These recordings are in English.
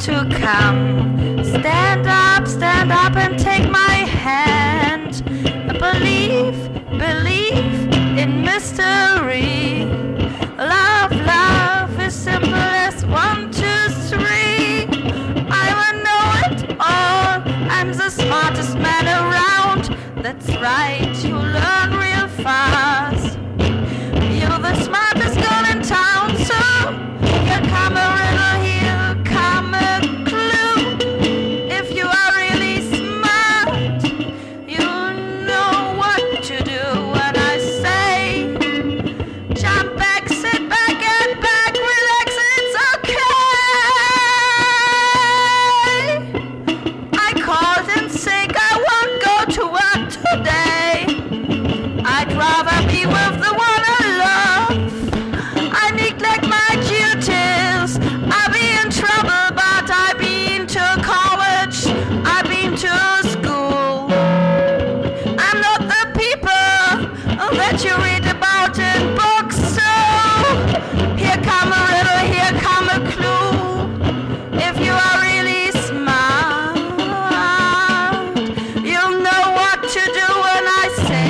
to come. Stand up and take my hand. Believe in mystery. Love is simple as 1, 2, 3. I will know it all. I'm the smartest man around. That's right, you learn real fast. You're the smartest girl in town, so here come a riddle, here come a clue. If you are really smart, you know what to do when I say jump back, sit back, get back, relax, it's okay. I called in sick, I won't go to work today. I'd rather be with the one I love. I neglect my duties. I've been in trouble, but I've been to college. I've been to school. I'm not the people that you read about in books. So here come a riddle, here come a clue. If you are really smart, you'll know what to do when I say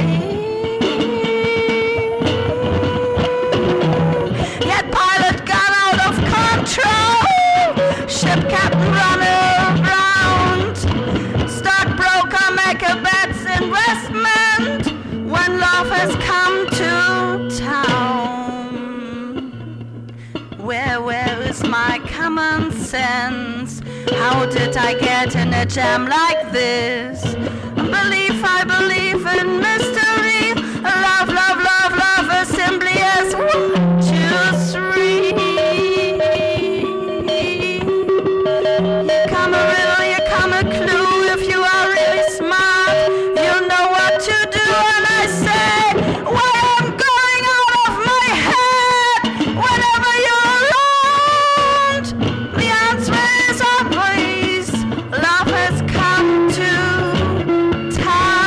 yet pilot got out of control. Ship captain run around. Stockbroker make a bet's investment when love has come to town. Where is my common sense? How did I get in a jam like this? I believe in mystery. Love as simply as 1, 2, 3. Here come a riddle, here come a clue. If you are really smart, you'll know what to do when I say why I'm going out of my head whenever you're around. The answer is always love has come to town.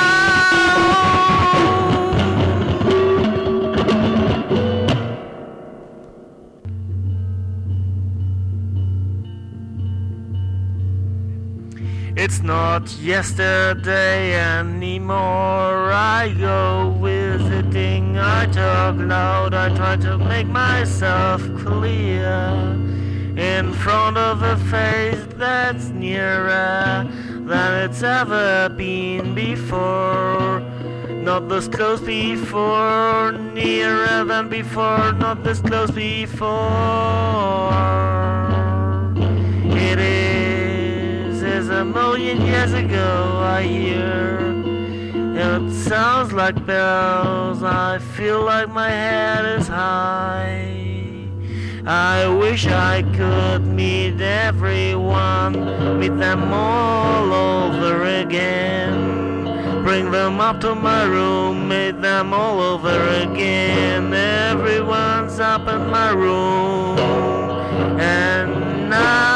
It's not yesterday anymore. I go visiting, I talk loud, I try to make myself clear in front of a face that's nearer than it's ever been before. Not this close before, nearer than before, not this close before. It is a million years ago, I hear. It sounds like bells, I feel like my head is high. I wish I could meet everyone, meet them all over again. Bring them up to my room, meet them all over again. Everyone's up in my room. And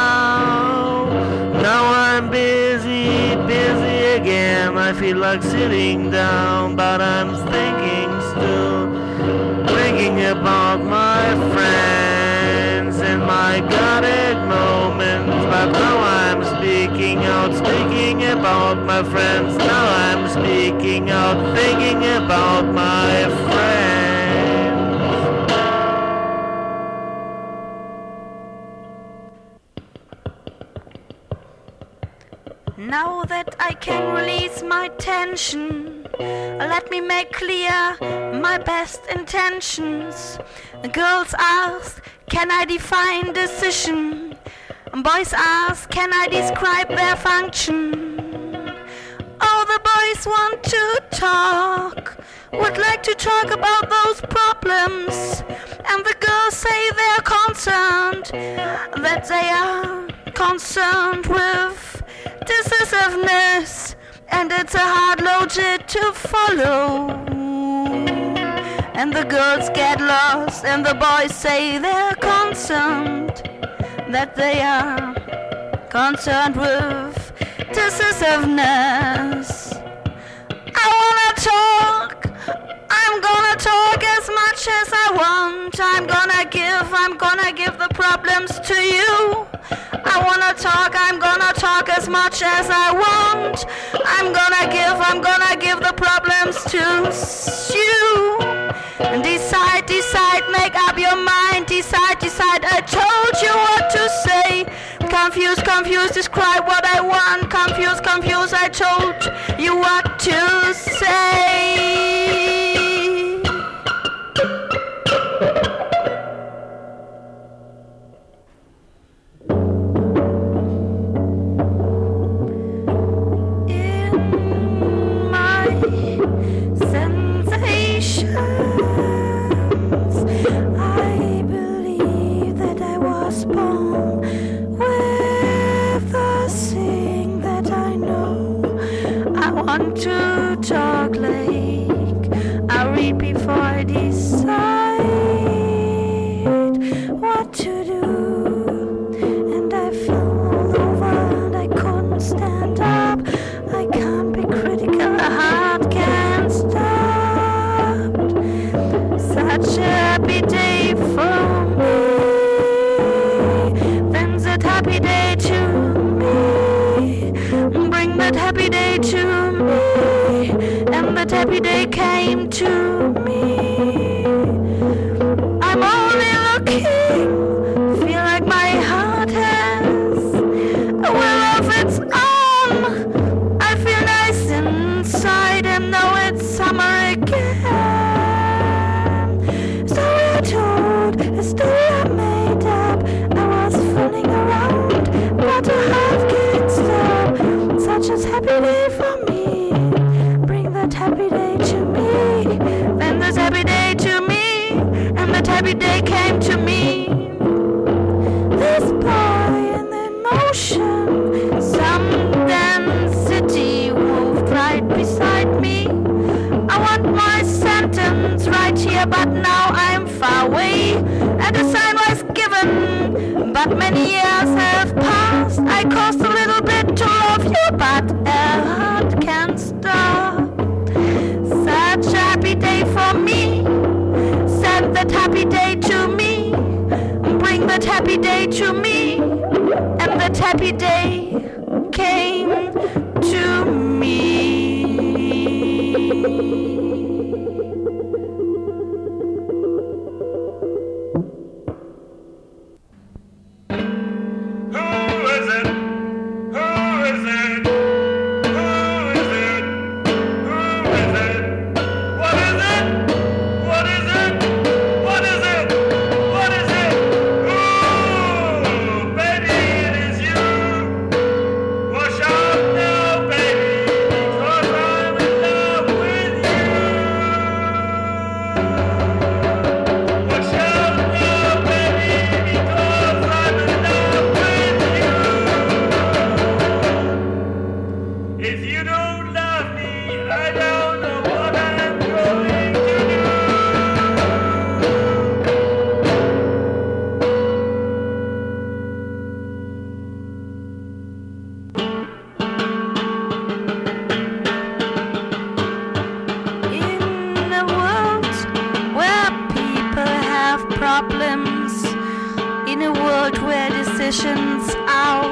now I'm busy again. I feel like sitting down, but I'm thinking about my friends in my gothic moments. But now I'm speaking about my friends. Now I'm speaking out, thinking about my friends. Now that I can release my tension, let me make clear my best intentions. Girls ask, can I define decision? Boys ask, can I describe their function? Oh, the boys want to talk, would like to talk about those problems. And the girls say they're concerned, that they are concerned with decisiveness. And it's a hard logic to follow. And the girls get lost, and the boys say they're concerned, that they are concerned with decisiveness. I wanna talk, I'm gonna talk as as much as I want. I'm gonna give the problems to you. I wanna talk, I'm gonna talk as much as I want. I'm gonna give the problems to you. Decide, make up your mind. Decide, I told you what to say. Confused, describe what I want. Confused, I told you what to say. To talk like I read before I decide what to do, and I fell all over and I couldn't stand up. I can't be critical, the heart can't stop. Such a happy day for me, then that happy day to me. Bring that happy day to me. And that happy day came to me. I'm only looking, feel like my heart has a will of its own. I feel nice inside and know it's summer again. Story I told, a story I made up. I was fooling around, but a heart can't stop. Such a happy day for me. Happy day to me, then this happy day to me, and that happy day came to me. This boy in the motion, some dance city moved right beside me. I want my sentence right here, but now I'm far away, and the sign was given, but many years have passed. I cost a little bit to love you, but a heart can't stop. Such a happy day for me. Send that happy day to me. Bring that happy day to me. And that happy day came to me. Decisions are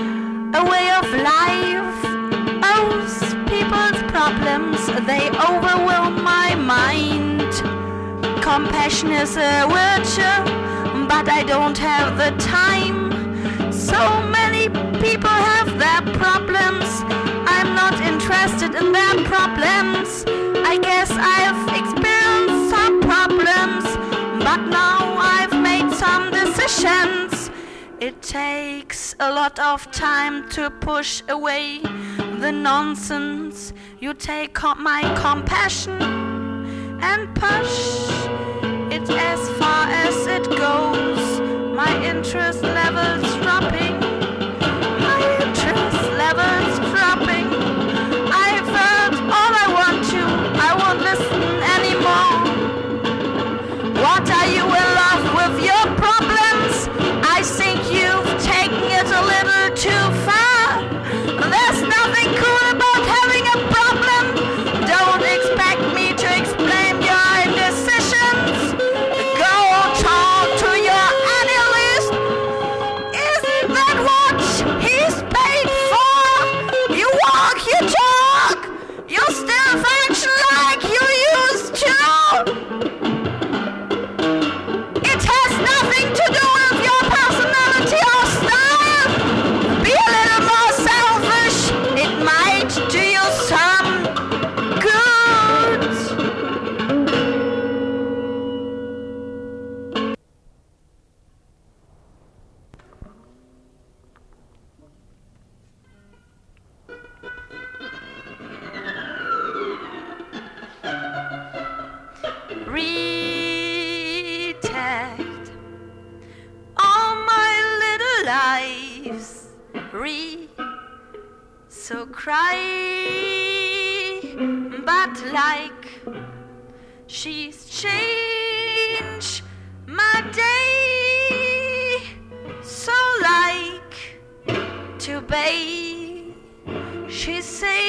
a way of life. Those people's problems, they overwhelm my mind. Compassion is a virtue, but I don't have the time. So many people have their problems. I'm not interested in their problems. I guess I've experienced some problems, but now I've made some decisions. It takes a lot of time to push away the nonsense. You take my compassion and push it as far as it goes. My interest level's dropping. My interest level's dropping. I've heard all I want to. I won't listen anymore. What are you in love with your problems? I think you've taken it a little too far. There's nothing cool about having a problem. Don't expect me to explain your indecision. cry, but like she's changed my day. So like to bathe, she say,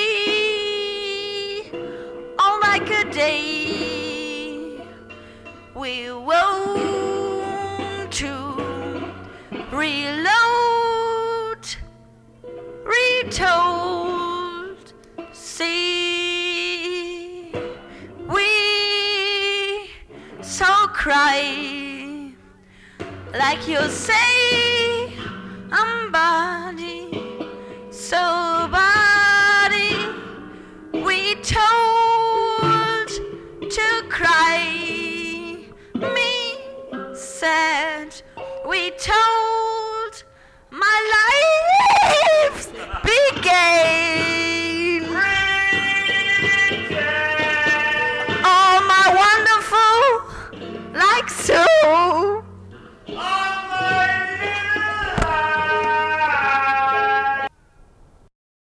oh like a day. We want to reload, retold, see, we so cry, like you say, I'm body, so body, we told to cry, me said, we told my life began. Oh, my wonderful, like so.